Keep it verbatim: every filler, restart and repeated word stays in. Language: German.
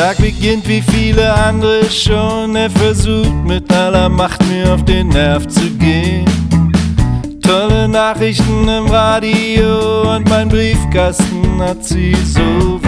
Tag beginnt wie viele andere schon. Er versucht mit aller Macht mir auf den Nerv zu gehen. Tolle Nachrichten im Radio und mein Briefkasten hat sie so